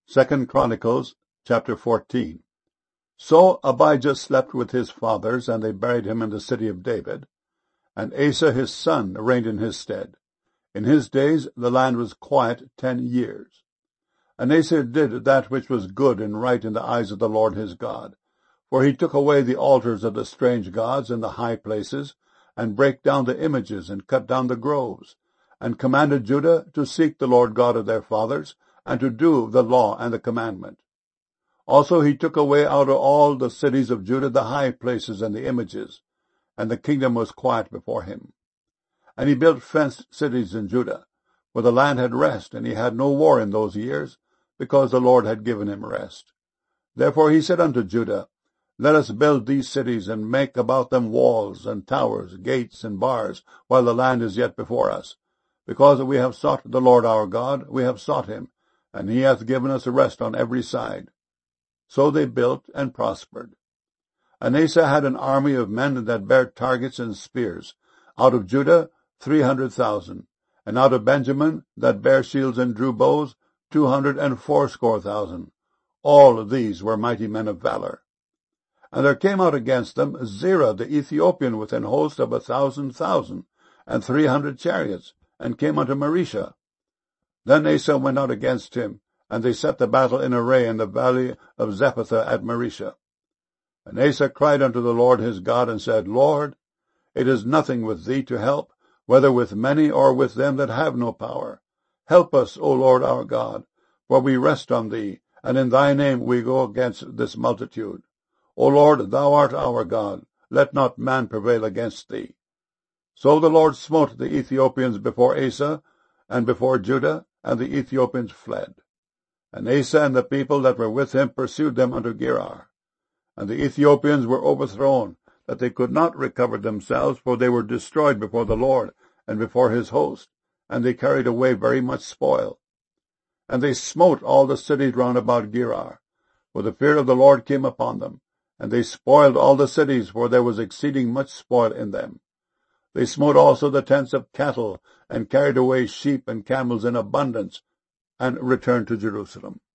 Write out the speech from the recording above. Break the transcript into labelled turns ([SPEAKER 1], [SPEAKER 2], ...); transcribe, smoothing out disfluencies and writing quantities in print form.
[SPEAKER 1] 2 Chronicles chapter 14. So Abijah slept with his fathers, and they buried him in the city of David. And Asa his son reigned in his stead. In his days the land was quiet 10 years. And Asa did that which was good and right in the eyes of the Lord his God. For he took away the altars of the strange gods in the high places, and brake down the images, and cut down the groves, and commanded Judah to seek the Lord God of their fathers, and to do the law and the commandment. Also he took away out of all the cities of Judah the high places and the images, and the kingdom was quiet before him. And he built fenced cities in Judah, for the land had rest, and he had no war in those years, because the Lord had given him rest. Therefore he said unto Judah, Let us build these cities, and make about them walls, and towers, gates, and bars, while the land is yet before us. Because we have sought the Lord our God, we have sought him, and he hath given us rest on every side. So they built and prospered. And Asa had an army of men that bare targets and spears, out of Judah 300,000, and out of Benjamin that bare shields and drew bows 280,000. All these were mighty men of valor. And there came out against them Zerah the Ethiopian with an host of 1,000,000, and 300 chariots, and came unto Maresha. Then Asa went out against him, and they set the battle in array in the valley of Zephathah at Maresha. And Asa cried unto the Lord his God, and said, Lord, it is nothing with thee to help, whether with many or with them that have no power. Help us, O Lord our God, for we rest on thee, and in thy name we go against this multitude. O Lord, thou art our God, let not man prevail against thee. So the Lord smote the Ethiopians before Asa, and before Judah, and the Ethiopians fled. And Asa and the people that were with him pursued them unto Gerar. And the Ethiopians were overthrown, that they could not recover themselves, for they were destroyed before the Lord, and before his host, and they carried away very much spoil. And they smote all the cities round about Gerar, for the fear of the Lord came upon them, and they spoiled all the cities, for there was exceeding much spoil in them. They smote also the tents of cattle, and carried away sheep and camels in abundance, and returned to Jerusalem.